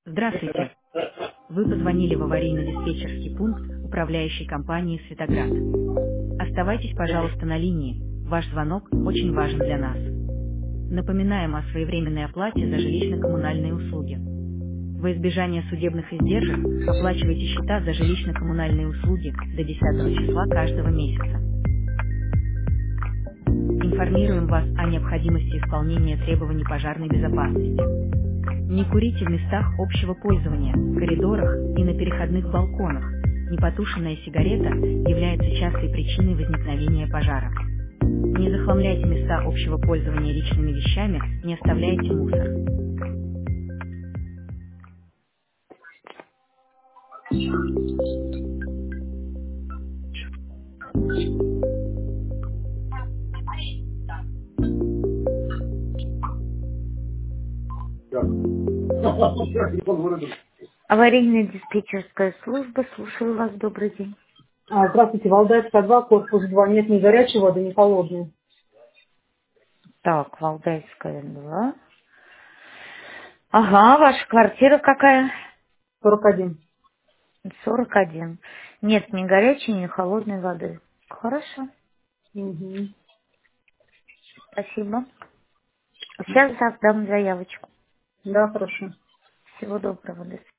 Здравствуйте. Вы позвонили в аварийно-диспетчерский пункт управляющей компании «Светоград». Оставайтесь, пожалуйста, на линии. Ваш звонок очень важен для нас. Напоминаем о своевременной оплате за жилищно-коммунальные услуги. Во избежание судебных издержек оплачивайте счета за жилищно-коммунальные услуги до 10 числа каждого месяца. Информируем вас о необходимости исполнения требований пожарной безопасности. Не курите в местах общего пользования, коридорах и на переходных балконах. Непотушенная сигарета является частой причиной возникновения пожара. Не захламляйте места общего пользования личными вещами, не оставляйте мусор. Аварийная диспетчерская служба, слушаю вас, добрый день. Здравствуйте, Валдайская 2, корпус 2. Нет ни горячей воды, ни холодной. Так, Валдайская 2. Ага, ваша квартира какая? 41. 41. Нет ни горячей, ни холодной воды. Хорошо, Угу. спасибо. Сейчас создам заявочку. Да, хорошо. Всего доброго, до свидания.